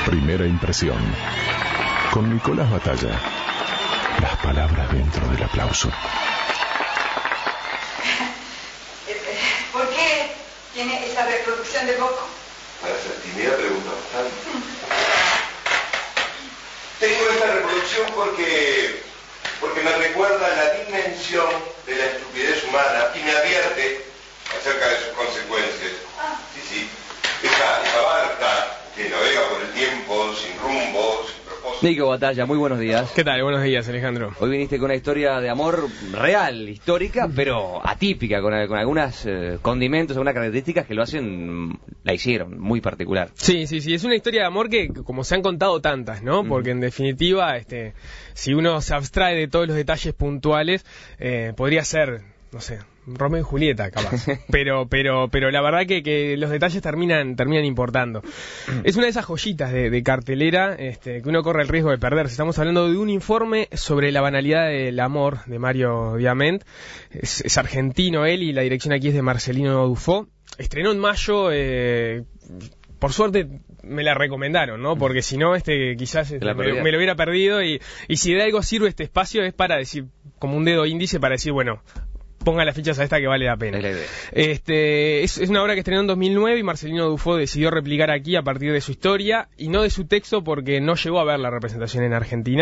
Primera impresión. Con Nicolás Batalla. Las palabras dentro del aplauso. ¿Por qué tiene esa reproducción de Bocco? Para ser tímida pregunta bastante. Tengo esta reproducción porque me recuerda la dimensión de la estupidez humana y me advierte acerca de sus consecuencias. Sí. Esa barca que navega por el tiempo, sin rumbo, sin propósito. Nico Batalla, muy buenos días. ¿Qué tal? Buenos días, Alejandro. Hoy viniste con una historia de amor real, histórica, pero atípica, con algunas condimentos, algunas características que la hicieron muy particular. Sí, es una historia de amor que, como se han contado tantas, ¿no? Porque en definitiva, si uno se abstrae de todos los detalles puntuales, podría ser, no sé, Romeo y Julieta, capaz. Pero la verdad que los detalles terminan importando. Es una de esas joyitas de cartelera que uno corre el riesgo de perderse. Estamos hablando de un informe sobre la banalidad del amor de Mario Diamant. Es argentino él y la dirección aquí es de Marcelino Dufo. Estrenó en mayo, por suerte me la recomendaron, ¿no? Porque si no, quizás me lo hubiera perdido y si de algo sirve este espacio es para decir, como un dedo índice para decir, bueno, ponga las fichas a esta que vale la pena. Es una obra que estrenó en 2009 y Marcelino Dufo decidió replicar aquí a partir de su historia y no de su texto porque no llegó a ver la representación en Argentina.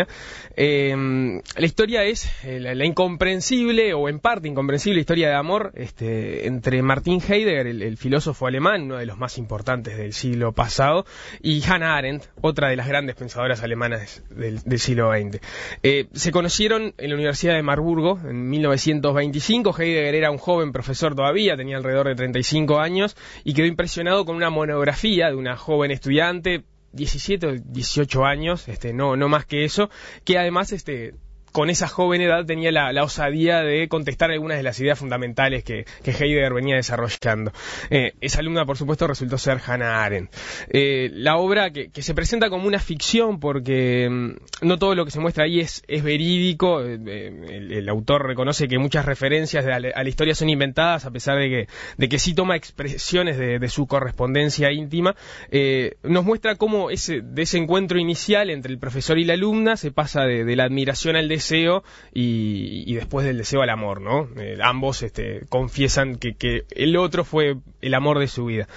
La historia es la incomprensible o en parte incomprensible historia de amor entre Martin Heidegger, el filósofo alemán, uno de los más importantes del siglo pasado, y Hannah Arendt, otra de las grandes pensadoras alemanas del siglo XX. Se conocieron en la Universidad de Marburgo en 1925. Heidegger era un joven profesor todavía, tenía alrededor de 35 años y quedó impresionado con una monografía de una joven estudiante, 17 o 18 años, no más que eso, que además con esa joven edad tenía la osadía de contestar algunas de las ideas fundamentales que Heidegger venía desarrollando. Esa alumna, por supuesto, resultó ser Hannah Arendt. La obra que se presenta como una ficción porque no todo lo que se muestra ahí es verídico. El autor reconoce que muchas referencias a la historia son inventadas, a pesar de que sí toma expresiones de su correspondencia íntima. Nos muestra cómo de ese encuentro inicial entre el profesor y la alumna se pasa de la admiración al deseo y después del deseo al amor, ¿no? Ambos confiesan que el otro fue el amor de su vida,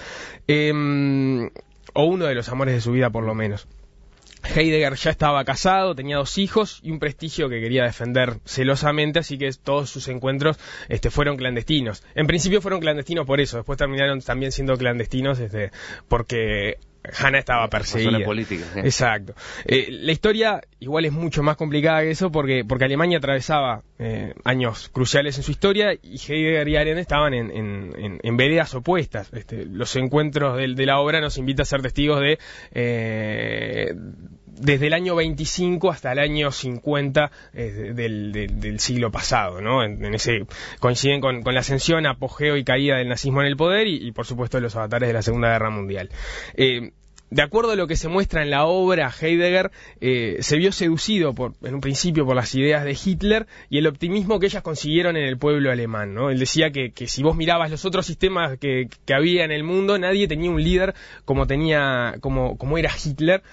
o uno de los amores de su vida por lo menos. Heidegger ya estaba casado, tenía 2 hijos y un prestigio que quería defender celosamente, así que todos sus encuentros fueron clandestinos. En principio fueron clandestinos por eso, después terminaron también siendo clandestinos porque Hannah estaba perseguida. Razones políticas. Exacto. La historia igual es mucho más complicada que eso porque Alemania atravesaba años cruciales en su historia y Heidegger y Arendt estaban en veredas opuestas. Los encuentros de la obra nos invita a ser testigos de desde el año 25 hasta el año 50 del siglo pasado, ¿no? Coinciden con la ascensión, apogeo y caída del nazismo en el poder y por supuesto los avatares de la Segunda Guerra Mundial. De acuerdo a lo que se muestra en la obra, Heidegger se vio seducido en un principio por las ideas de Hitler y el optimismo que ellas consiguieron en el pueblo alemán, ¿no? Él decía que si vos mirabas los otros sistemas que había en el mundo, nadie tenía un líder como era Hitler.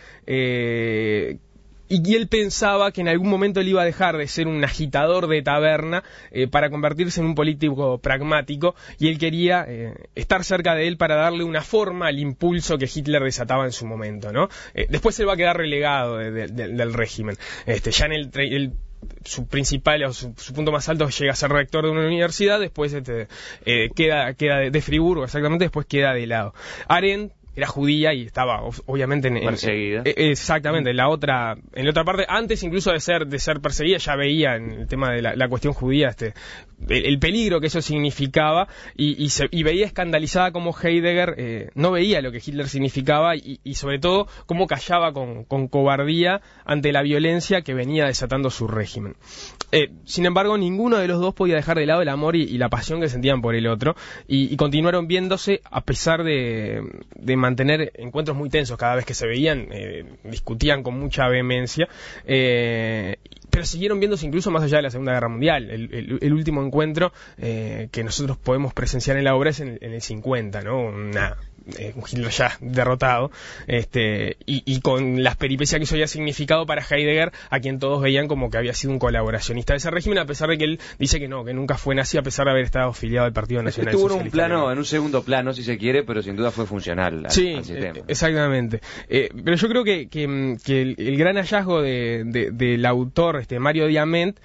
Y él pensaba que en algún momento él iba a dejar de ser un agitador de taberna para convertirse en un político pragmático, y él quería estar cerca de él para darle una forma al impulso que Hitler desataba en su momento, ¿no? Después él va a quedar relegado del régimen. Ya en su principal o su punto más alto llega a ser rector de una universidad, después queda de Friburgo, exactamente, después queda de lado. Arendt era judía y estaba obviamente perseguida. Exactamente, en la otra parte, antes incluso de ser perseguida, ya veía en el tema de la cuestión judía el peligro que eso significaba y veía escandalizada como Heidegger no veía lo que Hitler significaba y sobre todo cómo callaba con cobardía ante la violencia que venía desatando su régimen. Sin embargo, ninguno de los dos podía dejar de lado el amor y la pasión que sentían por el otro y continuaron viéndose a pesar de mantener encuentros muy tensos cada vez que se veían, discutían con mucha vehemencia, pero siguieron viéndose incluso más allá de la Segunda Guerra Mundial. El último encuentro que nosotros podemos presenciar en la obra es en el 50, ¿no? un Hitler ya derrotado, y con las peripecias que eso había significado para Heidegger, a quien todos veían como que había sido un colaboracionista de ese régimen, a pesar de que él dice que no, que nunca fue nazi, a pesar de haber estado afiliado al Partido Nacional Estuvo Socialista. en un segundo plano, si se quiere, pero sin duda fue funcional al sistema. Exactamente. Pero yo creo que el gran hallazgo del autor, Mario Diamant,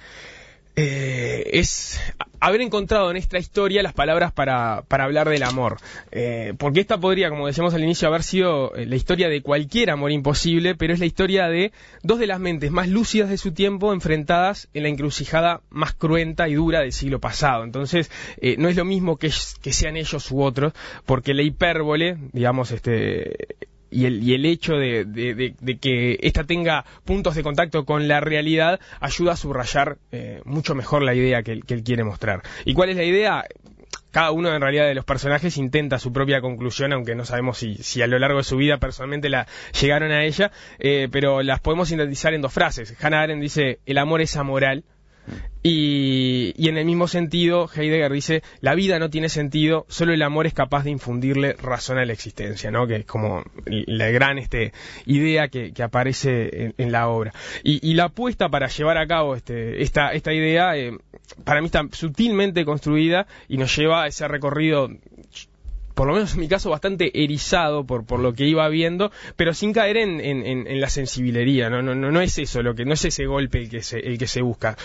es haber encontrado en esta historia las palabras para hablar del amor, porque esta podría, como decíamos al inicio, haber sido la historia de cualquier amor imposible, pero es la historia de dos de las mentes más lúcidas de su tiempo enfrentadas en la encrucijada más cruenta y dura del siglo pasado. Entonces no es lo mismo que sean ellos u otros, porque la hipérbole, digamos, y el hecho de que ésta tenga puntos de contacto con la realidad ayuda a subrayar mucho mejor la idea que él quiere mostrar. ¿Y cuál es la idea? Cada uno en realidad de los personajes intenta su propia conclusión, aunque no sabemos si a lo largo de su vida personalmente llegaron a ella, pero las podemos sintetizar en dos frases. Hannah Arendt dice: el amor es amoral. Y en el mismo sentido, Heidegger dice: la vida no tiene sentido, solo el amor es capaz de infundirle razón a la existencia, ¿no? Que es como la gran idea que aparece en la obra. Y la apuesta para llevar a cabo esta idea, para mí está sutilmente construida y nos lleva a ese recorrido, por lo menos en mi caso, bastante erizado por lo que iba viendo, pero sin caer en la sensiblería. No es eso no es ese golpe el que se busca.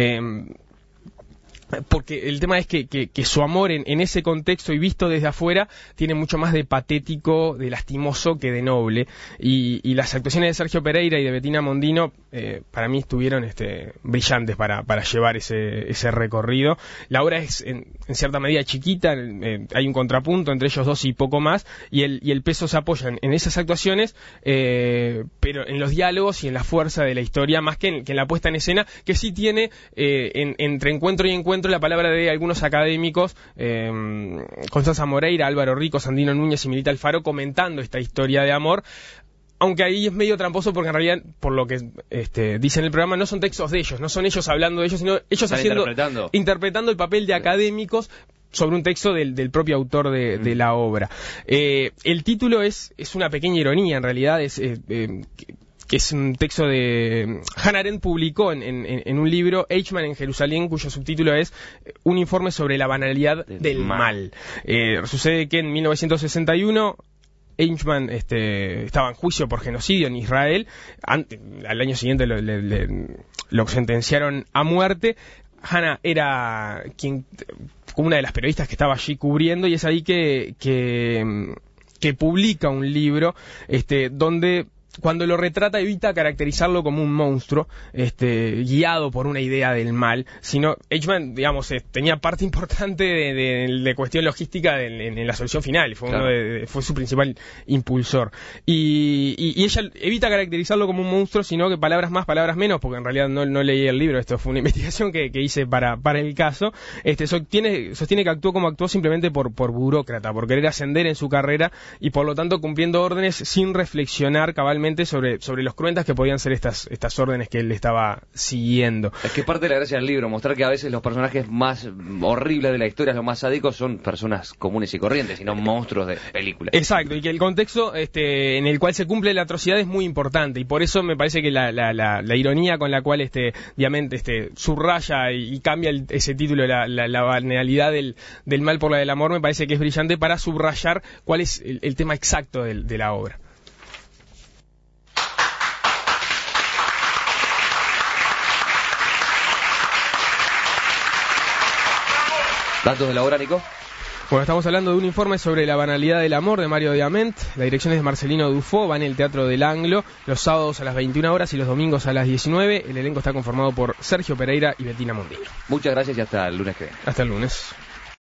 Porque el tema es que su amor en ese contexto y visto desde afuera tiene mucho más de patético, de lastimoso que de noble, y las actuaciones de Sergio Pereira y de Bettina Mondino para mí estuvieron brillantes para llevar ese recorrido. La obra es en cierta medida chiquita, hay un contrapunto entre ellos dos y poco más, y el peso se apoya en esas actuaciones, pero en los diálogos y en la fuerza de la historia, más que en la puesta en escena, que sí tiene entre encuentro y encuentro la palabra de algunos académicos, Constanza Moreira, Álvaro Rico, Sandino Núñez y Milita Alfaro, comentando esta historia de amor. Aunque ahí es medio tramposo, porque en realidad, por lo que dice en el programa, no son textos de ellos, no son ellos hablando de ellos, sino ellos interpretando el papel de académicos sobre un texto del propio autor de la obra. El título es una pequeña ironía, en realidad, que es un texto de Hannah Arendt, publicó en un libro, Eichmann en Jerusalén, cuyo subtítulo es Un informe sobre la banalidad del mal. Sucede que en 1961 Eichmann estaba en juicio por genocidio en Israel. Al año siguiente lo sentenciaron a muerte. Hannah era una de las periodistas que estaba allí cubriendo, y es ahí que publica un libro donde, cuando lo retrata, evita caracterizarlo como un monstruo guiado por una idea del mal, sino Eichmann, digamos, tenía parte importante de cuestión logística en la solución final, fue su principal impulsor, y ella evita caracterizarlo como un monstruo, sino que palabras más, palabras menos, porque en realidad no leí el libro, esto fue una investigación que hice para el caso. Sostiene que actuó como actuó simplemente por burócrata, por querer ascender en su carrera, y por lo tanto cumpliendo órdenes sin reflexionar cabalmente sobre los cruentas que podían ser estas órdenes que él estaba siguiendo. Es que parte de la gracia del libro, mostrar que a veces los personajes más horribles de la historia, los más sádicos, son personas comunes y corrientes, y no monstruos de películas. Exacto, y que el contexto en el cual se cumple la atrocidad es muy importante, y por eso me parece que la ironía con la cual Diamant subraya y cambia ese título, la banalidad del mal por la del amor, me parece que es brillante para subrayar cuál es el tema exacto de la obra. ¿Datos de la obra, Nico? Bueno, estamos hablando de un informe sobre la banalidad del amor de Mario Diamant. La dirección es de Marcelino Dufo, va en el Teatro del Anglo, los sábados a las 21 horas y los domingos a las 19. El elenco está conformado por Sergio Pereira y Bettina Mondino. Muchas gracias y hasta el lunes que viene. Hasta el lunes.